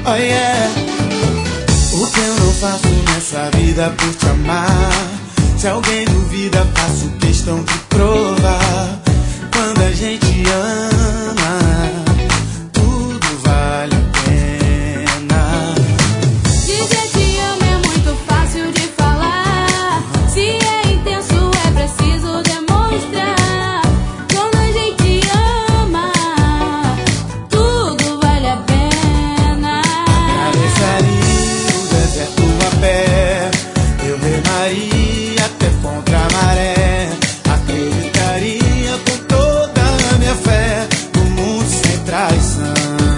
Oh yeah. O que eu não faço nessa vida por te amar? Se alguém duvida, faço questão de provar. Quando a gente ama, tudo vale a pena. Dizer te amo é muito fácil de falar. Se é intenso, é preciso demonstrar. Quando a gente ama, tudo vale a pena. Atravessaria o deserto a pé, eu remaria até contra a maré. Acreditaria com toda a minha fé no mundo sem traição.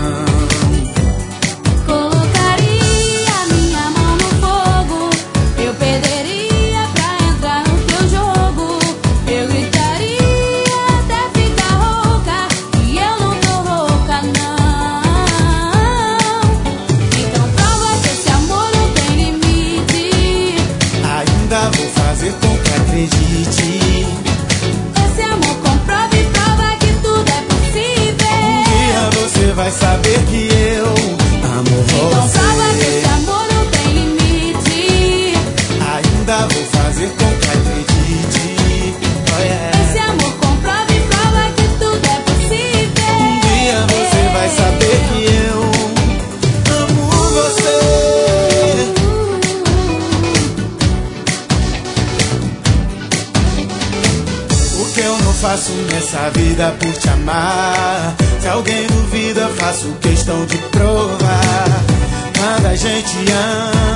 Colocaria minha mão no fogo, eu perderia pra entrar no teu jogo. Eu gritaria até ficar rouca, e eu não tô rouca não. Então prova que esse amor não tem limite. Ainda vou fazer com que acredite. Esse amor comprova e prova que tudo é possível. Um dia você vai saber que eu amo Então prova que esse você. amor não tem limite. Ainda vou fazer com que acredite. Oh yeah. Esse amor comprova e prova que tudo é possível. Um dia você vai saber que eu amo você. O que eu não faço nessa vida por te amar? Se alguém duvida, faço questão de provar. Quando a gente ama,